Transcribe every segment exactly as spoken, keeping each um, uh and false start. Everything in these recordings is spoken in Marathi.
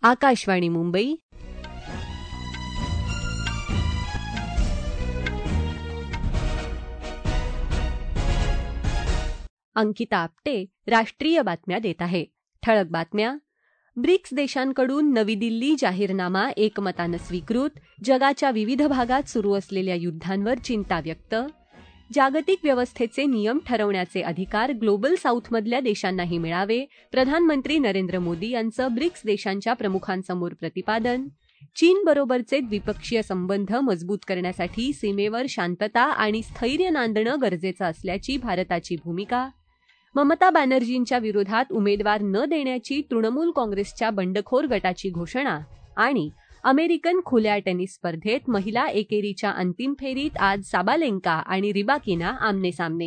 आकाशवाणी मुंबई. अंकिता आपटे राष्ट्रीय बातम्या देत आहे. ठळक बातम्या. ब्रिक्स देशांकडून नवी दिल्ली जाहीरनामा एकमतानं स्वीकृत. जगाच्या विविध भागात सुरू असलेल्या युद्धांवर चिंता व्यक्त. जागतिक व्यवस्थेचे नियम ठरवण्याचे अधिकार ग्लोबल साऊथमधल्या देशांनाही मिळावे. प्रधानमंत्री नरेंद्र मोदी यांचं ब्रिक्स देशांच्या प्रमुखांसमोर प्रतिपादन. चीनबरोबरचे द्विपक्षीय संबंध मजबूत करण्यासाठी सीमेवर शांतता आणि स्थैर्य नांदणं गरजेचं असल्याची भारताची भूमिका. ममता बॅनर्जींच्या विरोधात उमेदवार न देण्याची तृणमूल काँग्रेसच्या बंडखोर गटाची घोषणा. आणि अमेरिकन खुल्या टेनिस स्पर्धेत महिला एकेरीच्या अंतिम फेरीत आज साबालेंका आणि रिबाकिना आमनेसामने.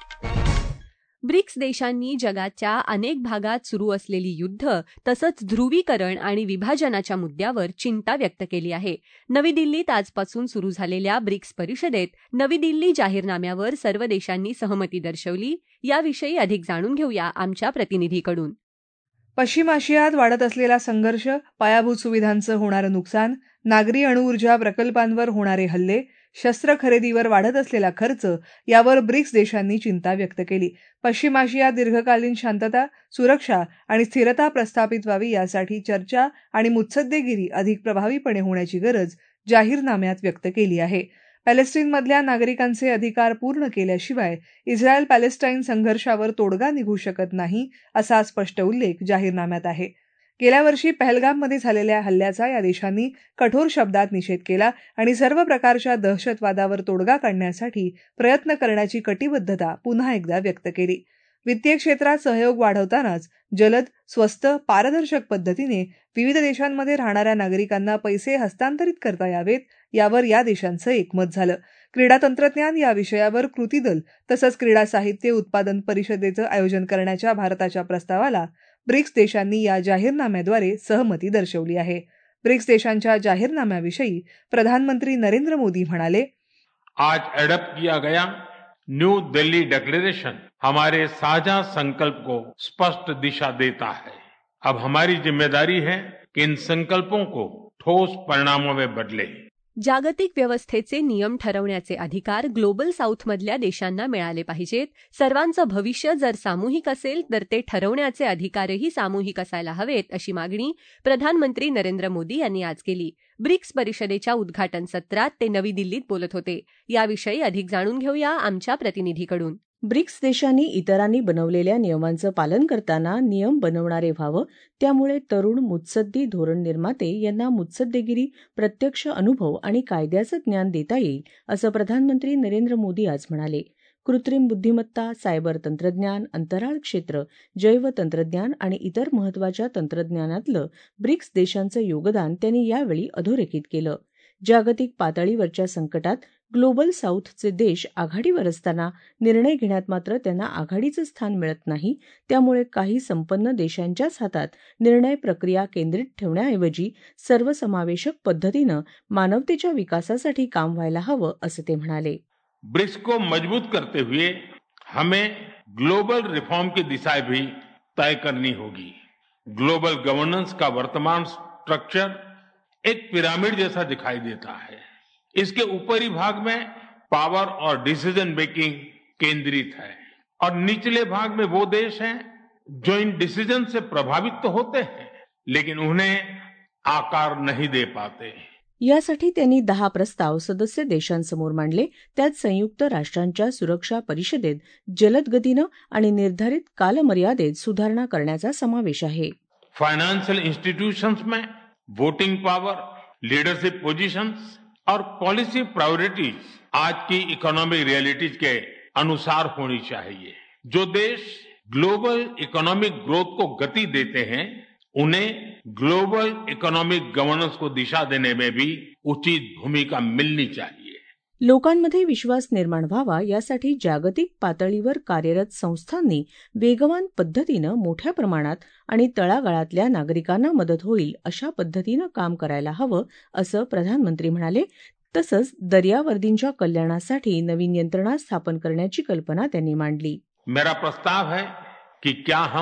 ब्रिक्स देशांनी जगाच्या अनेक भागात सुरू असलेली युद्ध तसंच ध्रुवीकरण आणि विभाजनाच्या मुद्द्यावर चिंता व्यक्त केली आहे. नवी दिल्लीत आजपासून सुरू झालेल्या ब्रिक्स परिषदेत नवी दिल्ली जाहीरनाम्यावर सर्व देशांनी सहमती दर्शवली. याविषयी अधिक जाणून घेऊया आमच्या प्रतिनिधीकडून. पश्चिम आशियात वाढत असलेला संघर्ष, पायाभूत सुविधांचं होणारं नुकसान, नागरी अणुऊर्जा प्रकल्पांवर होणारे हल्ले, शस्त्र खरेदीवर वाढत असलेला खर्च यावर ब्रिक्स देशांनी चिंता व्यक्त केली. पश्चिम आशियात दीर्घकालीन शांतता, सुरक्षा आणि स्थिरता प्रस्थापित व्हावी यासाठी चर्चा आणि मुत्सद्देगिरी अधिक प्रभावीपणे होण्याची गरज जाहीरनाम्यात व्यक्त केली आहे. पॅलेस्टाईनमधल्या नागरिकांचे अधिकार पूर्ण केल्याशिवाय इस्रायल पॅलेस्टाईन संघर्षावर तोडगा निघू शकत नाही असा स्पष्ट उल्लेख जाहीरनाम्यात आहे. गेल्या वर्षी पहलगाममध्ये झालेल्या हल्ल्याचा या देशांनी कठोर शब्दात निषेध केला आणि सर्व प्रकारच्या दहशतवादावर तोडगा काढण्यासाठी प्रयत्न करण्याची कटिबद्धता पुन्हा एकदा व्यक्त केली. वित्तीय क्षेत्रात सहयोग वाढवतानाच जलद, स्वस्त, पारदर्शक पद्धतीने विविध देशांमध्ये राहणाऱ्या नागरिकांना पैसे हस्तांतरित करता यावेत यावर या देशांचं एकमत झालं. क्रीडा तंत्रज्ञान या विषयावर कृती दल तसंच क्रीडा साहित्य उत्पादन परिषदेचं आयोजन करण्याच्या भारताच्या प्रस्तावाला ब्रिक्स देशांनी या जाहीरनाम्याद्वारे सहमती दर्शवली आहे. ब्रिक्स देशांच्या जाहीरनाम्याविषयी प्रधानमंत्री नरेंद्र मोदी म्हणाले, आज एडॉप्ट किया गया न्यू दिल्ली डिक्लेरेशन हमारे साझा संकल्प को स्पष्ट दिशा देता है. अब हमारी जिम्मेदारी है कि इन संकल्पों को ठोस परिणामों में बदले. जागतिक व्यवस्थेचे नियम ठरवण्याचे अधिकार ग्लोबल साऊथमधल्या देशांना मिळाले पाहिजेत. सर्वांचं भविष्य जर सामूहिक असेल तर ते ठरवण्याचे अधिकारही सामूहिक असायला हवेत अशी मागणी प्रधानमंत्री नरेंद्र मोदी यांनी आज केली. ब्रिक्स परिषदेच्या उद्घाटन सत्रात ते नवी दिल्लीत बोलत होते. याविषयी अधिक जाणून घेऊया आमच्या प्रतिनिधीकडून. ब्रिक्स देशांनी इतरांनी बनवलेल्या नियमांचं पालन करताना नियम बनवणारे व्हावं, त्यामुळे तरुण मुत्सद्दी धोरण निर्माते यांना मुत्सद्देगिरी, प्रत्यक्ष अनुभव आणि कायद्याचं ज्ञान देता येईल असं प्रधानमंत्री नरेंद्र मोदी आज म्हणाले. कृत्रिम बुद्धिमत्ता, सायबर तंत्रज्ञान, अंतराळ क्षेत्र, जैव तंत्रज्ञान आणि इतर महत्त्वाच्या तंत्रज्ञानातलं ब्रिक्स देशांचं योगदान त्यांनी यावेळी अधोरेखित केलं. जागतिक पातळीवरच्या संकटात ग्लोबल साऊथचे देश आघाडीवर असताना निर्णय घेण्यात मात्र त्यांना आघाडीचं स्थान मिळत नाही. त्यामुळे काही संपन्न देशांच्याच हातात निर्णय प्रक्रिया केंद्रित ठेवण्याऐवजी सर्वसमावेशक पद्धतीनं मानवतेच्या विकासासाठी काम व्हायला हवं असं ते म्हणाले. ब्रिक्स को मजबूत करते हुए हमें ग्लोबल रिफॉर्म की दिशा भी तय करनी होगी. ग्लोबल गवर्नेंस का वर्तमान स्ट्रक्चर एक पिरामिड जैसा दिखाई देता है. इसके ऊपरी भाग में पावर और डिसीजन मेकिंग केंद्रित है और निचले भाग में वो देश हैं जो इन डिसीजन से प्रभावित तो होते हैं लेकिन उन्हें आकार नहीं दे पाते. यासाठी त्यांनी दहा प्रस्ताव सदस्य देशांसमोर मांडले. त्यात संयुक्त राष्ट्रांच्या सुरक्षा परिषदेत जलद गतीनं आणि निर्धारित कालमर्यादेत सुधारणा करण्याचा समावेश आहे. फाइनेंशियल इंस्टीट्यूशंस में वोटिंग पावर, लीडरशिप पोजीशंस और पॉलिसी प्रायोरिटीज आज की इकोनॉमिक रियलिटीज के अनुसार होनी चाहिए. जो देश ग्लोबल इकोनॉमिक ग्रोथ को गति देते हैं उन्हें ग्लोबल इकोनॉमिक गवर्नेंस को दिशा देने में भी उचित भूमिका मिलनी चाहिए. लोकांमध्ये विश्वास निर्माण व्हावा यासाठी जागतिक पातळीवर कार्यरत संस्थांनी वेगवान पद्धतीनं मोठ्या प्रमाणात आणि तळागाळातल्या नागरिकांना मदत होईल अशा पद्धतीनं काम करायला हवं असं प्रधानमंत्री म्हणाले. तसंच दर्यावर्दींच्या कल्याणासाठी नवीन यंत्रणा स्थापन करण्याची कल्पना त्यांनी मांडली. मेरा प्रस्ताव है कि क्या हम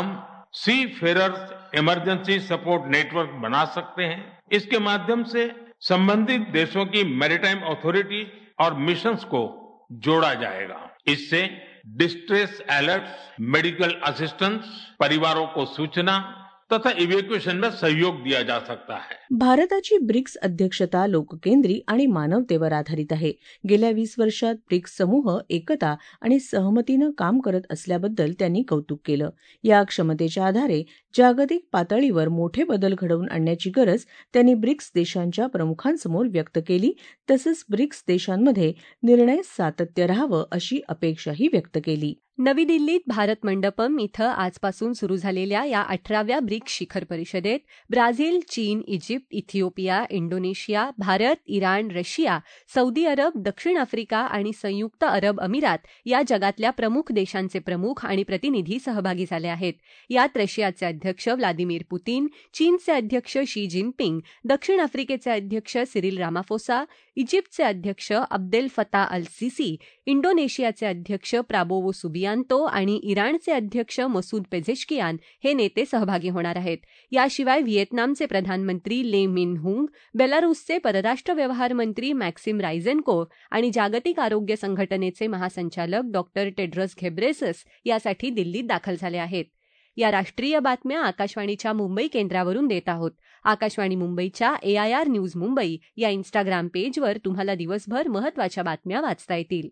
seafarers emergency support network बना सकते हैं। इसके माध्यम से संबंधित देशों की मैरीटाइम अथॉरिटी और मिशंस को जोड़ा जाएगा। इससे डिस्ट्रेस अलर्ट्स, मेडिकल असिस्टेंस, परिवारों को सूचना तथा इव्हॅक्युएशन में सहयोग दिया जा सकता है। भारताची ब्रिक्स अध्यक्षता लोककेंद्री आणि मानवतेवर आधारित आहे। गेल्या वीस वर्षात ब्रिक्स समूह एकता आणि सहमतीनं काम करत असल्याबद्दल त्यांनी कौतुक केलं। या क्षमतेच्या आधारे जागतिक पातळीवर मोठे बदल घडवून आणण्याची गरज त्यांनी ब्रिक्स देशांच्या प्रमुखांसमोर व्यक्त केली। तसंच ब्रिक्स देशांमध्ये निर्णय सातत्य राहावं अशी अपेक्षाही व्यक्त केली। नवी दिल्लीत भारत मंडपम इथं आजपासून सुरू झालेल्या या अठराव्या ब्रिक्स शिखर परिषदेत ब्राझील, चीन, Egypt, Ethiopia, Indonesia, Bharat, Iran, Russia, Saudi Arab, दक्षिण आफ्रिका आणि संयुक्त अरब अमिरात या जगातल्या प्रमुख देशांचे प्रमुख आणि प्रतिनिधी सहभागी झाले आहेत। यात रशियाचे अध्यक्ष व्लादिमीर पुतीन, चीनचे अध्यक्ष शी जिनपिंग, दक्षिण आफ्रिकेचे अध्यक्ष सिरिल रामाफोसा, इजिप्तचे अध्यक्ष अब्देल फता अल सिसी, इंडोनेशियाचे अध्यक्ष प्राबोवो सुबियांतो आणि इराणचे अध्यक्ष मसूद पेझेशकियान हे नेते सहभागी होणार आहेत। याशिवाय व्हिएतनामचे प्रधानमंत्री ले मिन हुंग, बेलारूसचे परराष्ट्र व्यवहार मंत्री मॅक्सिम रायझेनकोव्ह आणि जागतिक आरोग्य संघटनेचे महासंचालक डॉक्टर टेड्रस घेब्रेसस यासाठी दिल्लीत दाखल झाले आहेत। या राष्ट्रीय बातम्या आकाशवाणीच्या मुंबई केंद्रावरून देत आहोत। आकाशवाणी मुंबईच्या एआयआर न्यूज मुंबई या इन्स्टाग्राम पेजवर तुम्हाला दिवसभर महत्त्वाच्या बातम्या वाचता येतील।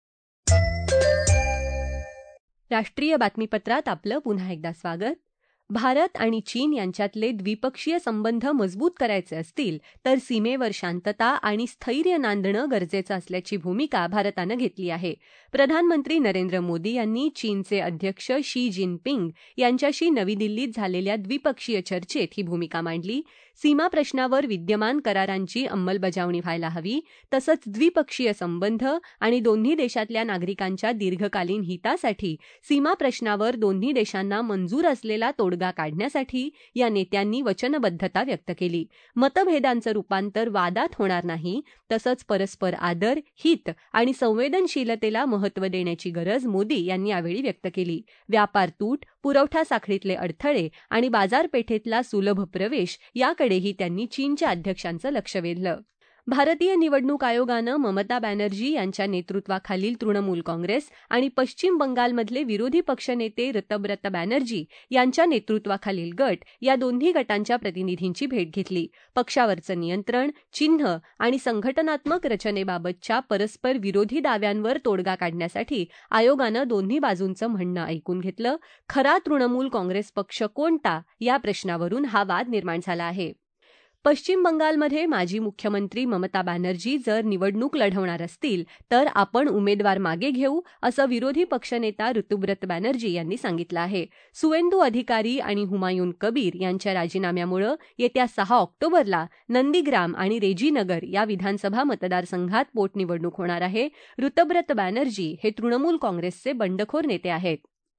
राष्ट्रीय बातमीपत्रात आपलं पुन्हा एकदा स्वागत। भारत आणि चीन यांच्यातले द्विपक्षीय संबंध मजबूत करायचे असतील तर सीमेवर शांतता आणि स्थैर्य नांदणं गरजेचं असल्याची भूमिका भारतानं घेतली आहे। प्रधानमंत्री नरेंद्र मोदी यांनी चीनचे अध्यक्ष शी जिनपिंग यांच्याशी नवी दिल्लीत झालेल्या द्विपक्षीय चर्चेत ही भूमिका मांडली। सीमा प्रश्नावर विद्यमान करारांची अंमलबजावणी व्हायला हवी, तसंच द्विपक्षीय संबंध आणि दोन्ही देशातल्या नागरिकांच्या दीर्घकालीन हितासाठी सीमा प्रश्नावर दोन्ही देशांना मंजूर असलेला तोडगा काढण्यासाठी या नेत्यांनी वचनबद्धता व्यक्त केली। मतभेदांचं रूपांतर वादात होणार नाही, तसंच परस्पर आदर, हित आणि संवेदनशीलतेला महत्त्व देण्याची गरज मोदी यांनी यावेळी व्यक्त केली। व्यापार तूट, पुरवठा साखळीतले अडथळे आणि बाजारपेठेतला सुलभ प्रवेश याकडेही त्यांनी चीनच्या अध्यक्षांचं लक्ष वेधलं। भारतीय निवडणूक आयोगानं ममता बॅनर्जी यांच्या नेतृत्वाखालील तृणमूल काँग्रेस आणि पश्चिम बंगालमधले विरोधी पक्षनेते ऋतब्रत बॅनर्जी यांच्या नेतृत्वाखालील गट या दोन्ही गटांच्या प्रतिनिधींची भेट घेतली। पक्षावरचं नियंत्रण, चिन्ह आणि संघटनात्मक रचनेबाबतच्या परस्पर विरोधी दाव्यांवर तोडगा काढण्यासाठी आयोगानं दोन्ही बाजूंचं म्हणणं ऐकून घेतलं। खरा तृणमूल काँग्रेस पक्ष कोणता या प्रश्नावरून हा वाद निर्माण झाला आहे। पश्चिम बंगालमध्ये माजी मुख्यमंत्री ममता बॅनर्जी जर निवडणूक लढवणार असतील तर आपण उमेदवार मागे घेऊ, असं विरोधी पक्षनेता ऋतुब्रत बॅनर्जी यांनी सांगितलं आहे। सुवेंदू अधिकारी आणि हुमायून कबीर यांच्या राजीनाम्यामुळे येत्या सहा ऑक्टोबरला नंदीग्राम आणि रेजीनगर या विधानसभा मतदारसंघात पोटनिवडणूक होणार आहे। ऋतुब्रत बॅनर्जी हे तृणमूल काँग्रेसचे बंडखोर नेते आहेत।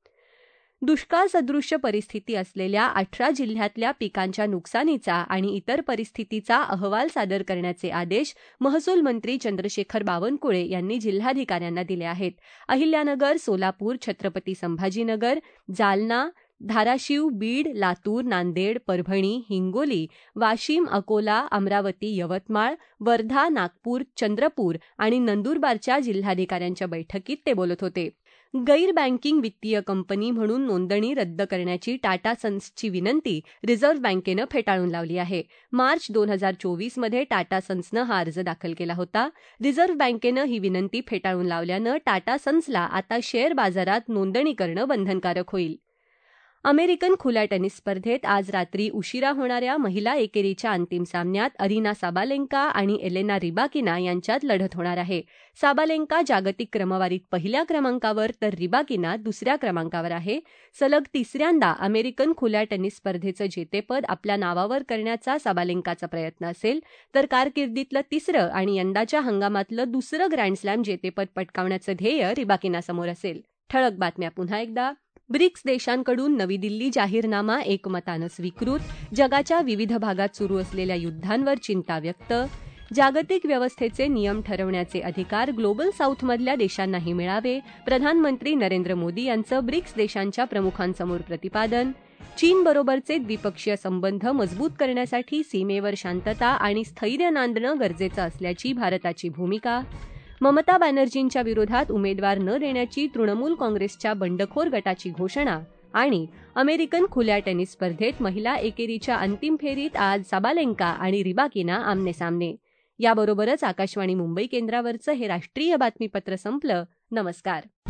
दुष्काळ सदृश्य परिस्थिती असलेल्या अठरा जिल्ह्यातल्या पिकांच्या नुकसानीचा आणि इतर परिस्थितीचा अहवाल सादर करण्याचे आदेश महसूल मंत्री चंद्रशेखर बावनकुळे यांनी जिल्हाधिकाऱ्यांना दिले आहेत। अहिल्यानगर, सोलापूर, छत्रपती संभाजीनगर, जालना, धाराशिव, बीड, लातूर, नांदेड, परभणी, हिंगोली, वाशिम, अकोला, अमरावती, यवतमाळ, वर्धा, नागपूर, चंद्रपूर आणि नंदुरबारच्या जिल्हाधिकाऱ्यांच्या बैठकीत ते बोलत होते। गैर बँकिंग वित्तीय कंपनी म्हणून नोंदणी रद्द करण्याची टाटा सन्सची विनंती रिझर्व्ह बँकेनं फेटाळून लावली आहे। मार्च दोन हजार चोवीसमध्ये टाटा सन्सनं हा अर्ज दाखल केला होता। रिझर्व्ह बँकेनं ही विनंती फेटाळून लावल्यानं टाटा सन्सला आता शेअर बाजारात नोंदणी करणं बंधनकारक होईल। अमेरिकन खुल्या टेनिस स्पर्धेत आज रात्री उशिरा होणाऱ्या महिला एकेरीच्या अंतिम सामन्यात अरिना साबालेंका आणि एलेना रिबाकिना यांच्यात लढत होणार आहे। साबालेंका जागतिक क्रमवारीत पहिल्या क्रमांकावर तर रिबाकिना दुसऱ्या क्रमांकावर आहे। सलग तिसऱ्यांदा अमेरिकन खुल्या टेनिस स्पर्धेचं जेतेपद आपल्या नावावर करण्याचा साबालेंकाचा प्रयत्न असेल, तर कारकिर्दीतलं तिसरं आणि यंदाच्या हंगामातलं दुसरं ग्रँडस्लॅम जेतेपद पटकावण्याचं ध्येय रिबाकिनासमोर असेल। ठळक बातम्या पुन्हा एकदा। ब्रिक्स देशांकडून नवी दिल्ली जाहीरनामा एकमतानं स्वीकृत, जगाच्या विविध भागात सुरू असलेल्या युद्धांवर चिंता व्यक्त, जागतिक व्यवस्थेचे नियम ठरवण्याचे अधिकार ग्लोबल साऊथमधल्या देशांनाही मिळावे, प्रधानमंत्री नरेंद्र मोदी यांचं ब्रिक्स देशांच्या प्रमुखांसमोर प्रतिपादन, चीनबरोबरचे द्विपक्षीय संबंध मजबूत करण्यासाठी सीमेवर शांतता आणि स्थैर्य नांदणं गरजेचं असल्याची भारताची भूमिका, ममता बॅनर्जींच्या विरोधात उमेदवार न देण्याची तृणमूल काँग्रेसच्या बंडखोर गटाची घोषणा आणि अमेरिकन खुल्या टेनिस स्पर्धेत महिला एकेरीच्या अंतिम फेरीत आज साबालेंका आणि रिबाकिना आमनेसामने. याबरोबरच आकाशवाणी मुंबई केंद्रावरचं हे राष्ट्रीय बातमीपत्र संपलं. नमस्कार.